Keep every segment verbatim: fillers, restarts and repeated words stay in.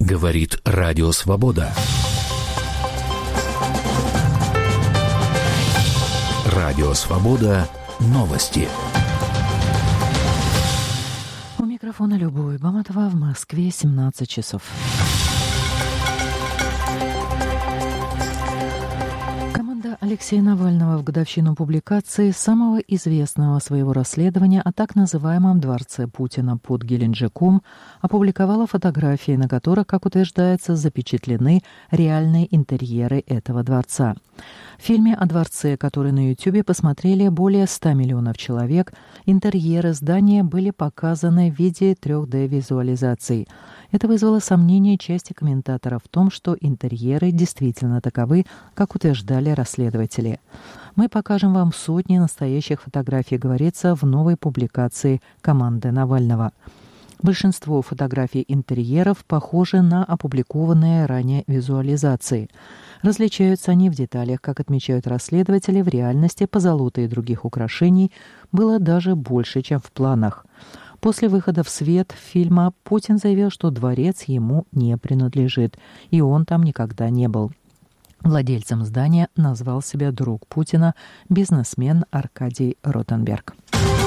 Говорит Радио Свобода. Радио Свобода. Новости. У микрофона Любовь Баматова, в Москве семнадцать часов. Алексея Навального в годовщину публикации самого известного своего расследования о так называемом дворце Путина под Геленджиком опубликовала фотографии, на которых, как утверждается, запечатлены реальные интерьеры этого дворца. В фильме о дворце, который на Ютьюбе посмотрели более ста миллионов человек, интерьеры здания были показаны в виде три дэ-визуализаций. Это вызвало сомнение части комментаторов в том, что интерьеры действительно таковы, как утверждали расследователи. Мы покажем вам сотни настоящих фотографий, говорится в новой публикации команды Навального. Большинство фотографий интерьеров похожи на опубликованные ранее визуализации. Различаются они в деталях, как отмечают расследователи, в реальности позолоты и других украшений было даже больше, чем в планах. После выхода в свет фильма Путин заявил, что дворец ему не принадлежит, и он там никогда не был. Владельцем здания назвал себя друг Путина, бизнесмен Аркадий Ротенберг.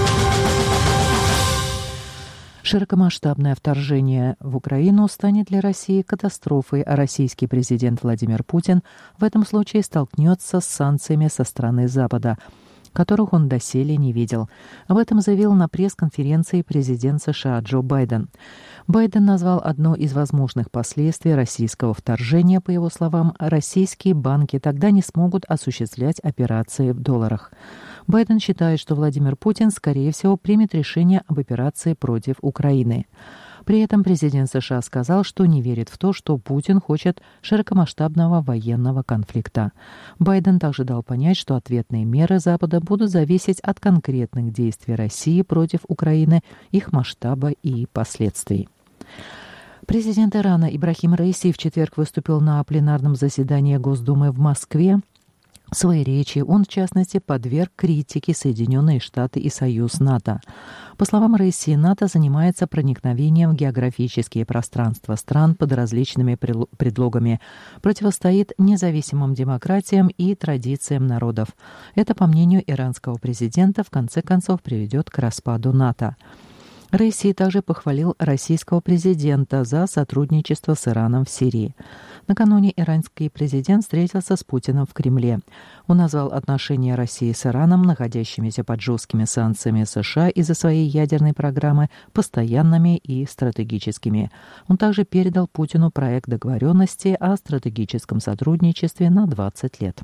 Широкомасштабное вторжение в Украину станет для России катастрофой, а российский президент Владимир Путин в этом случае столкнется с санкциями со стороны Запада, которых он доселе не видел. Об этом заявил на пресс-конференции президент США Джо Байден. Байден назвал одно из возможных последствий российского вторжения. По его словам, российские банки тогда не смогут осуществлять операции в долларах. Байден считает, что Владимир Путин, скорее всего, примет решение об операции против Украины. При этом президент США сказал, что не верит в то, что Путин хочет широкомасштабного военного конфликта. Байден также дал понять, что ответные меры Запада будут зависеть от конкретных действий России против Украины, их масштаба и последствий. Президент Ирана Ибрахим Раиси в четверг выступил на пленарном заседании Госдумы в Москве. В своей речи он, в частности, подверг критике Соединенные Штаты и Союз НАТО. По словам Раиси, НАТО занимается проникновением в географические пространства стран под различными предлогами, противостоит независимым демократиям и традициям народов. Это, по мнению иранского президента, в конце концов приведет к распаду НАТО. Раиси также похвалил российского президента за сотрудничество с Ираном в Сирии. Накануне иранский президент встретился с Путиным в Кремле. Он назвал отношения России с Ираном, находящимися под жесткими санкциями США из-за своей ядерной программы, постоянными и стратегическими. Он также передал Путину проект договоренности о стратегическом сотрудничестве на двадцать лет.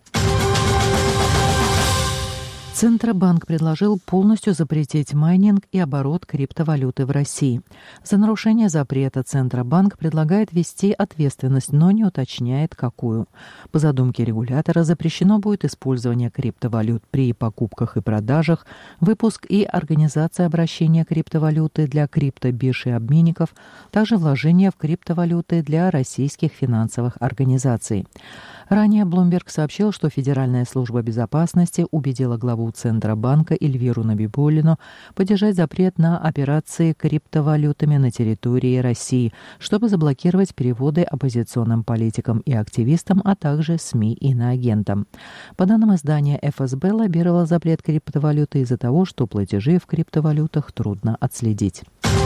Центробанк предложил полностью запретить майнинг и оборот криптовалюты в России. За нарушение запрета Центробанк предлагает ввести ответственность, но не уточняет, какую. По задумке регулятора запрещено будет использование криптовалют при покупках и продажах, выпуск и организация обращения криптовалюты для криптобирж и обменников, также вложение в криптовалюты для российских финансовых организаций. Ранее Bloomberg сообщил, что Федеральная служба безопасности убедила главу Центробанка Эльвиру Набибуллину поддержать запрет на операции криптовалютами на территории России, чтобы заблокировать переводы оппозиционным политикам и активистам, а также СМИ и иноагентам. По данным издания эф эс бэ, лоббировала запрет криптовалюты из-за того, что платежи в криптовалютах трудно отследить.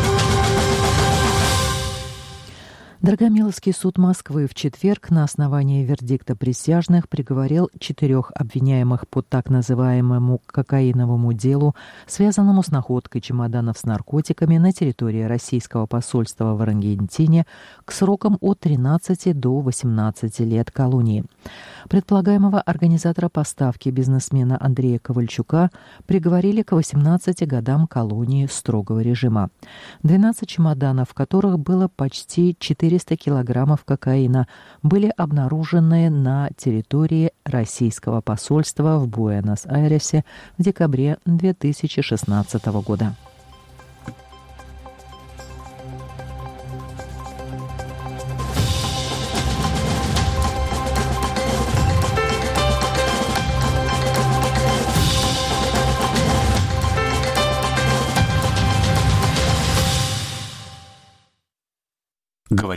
Драгомиловский суд Москвы в четверг на основании вердикта присяжных приговорил четырех обвиняемых по так называемому кокаиновому делу, связанному с находкой чемоданов с наркотиками на территории российского посольства в Аргентине, к срокам от тринадцати до восемнадцати лет колонии. Предполагаемого организатора поставки бизнесмена Андрея Ковальчука приговорили к восемнадцати годам колонии строгого режима. двенадцать чемоданов, в которых было почти четыреста килограммов кокаина, были обнаружены на территории российского посольства в Буэнос-Айресе в декабре две тысячи шестнадцатого года.